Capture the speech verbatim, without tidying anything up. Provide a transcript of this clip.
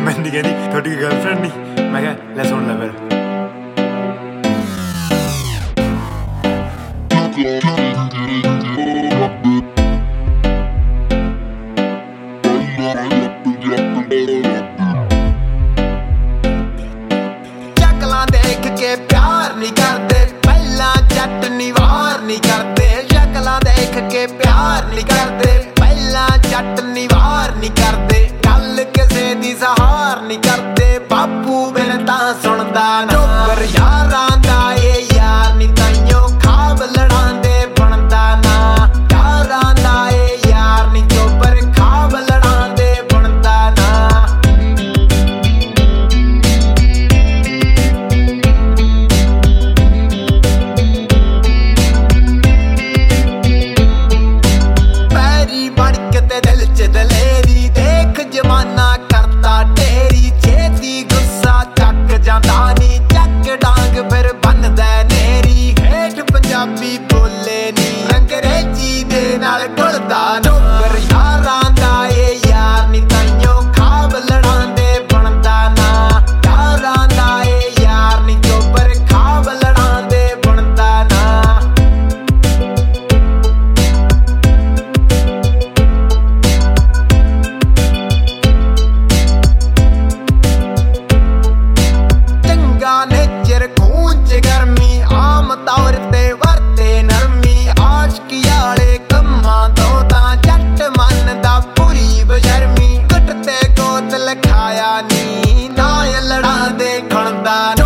मैंने कहती थोड़ी गर्लफ्रेंड नहीं, मैं क्या ले सुन ले फिर। शक्लां देख के प्यार नहीं करते, पहला जट निवार नहीं करते। शक्लां देख के प्यार नहीं करते, पहला जट निवार नहीं करते। गल किसे दी सहार नहीं करते, बापू बिन तां सुनदा ना। चोपर यारां दा ए यार नी ताइयों खाब लड़ांदे बनदा ना। यारां दा ए यार नी चोपर खाब लड़ांदे बनदा ना। पैरी बड़क ते दिल च दलेरी, देख जमाना करता ढेरी। छेती गुस्सा चक जांदा नी, चक डांग फिर बनदा नेरी। हेठ पंजाबी बोले नी, अंग्रेजी दे नाल घुलदा। चोपर यारां दा ए यार नी ताइयों खाब लड़ांदे बनदा ना। यारां दा ए यार नी चोपर खाब लड़ांदे बनदा ना। चंगा नेचर खून च गर्मी, आम तौर ते वरते नरमी। आशकी आले कम्मां तो तां जट मनदा पूरी बशर्मी। घट ते गोत लखाया नी, ना लड़ांदे खणदा।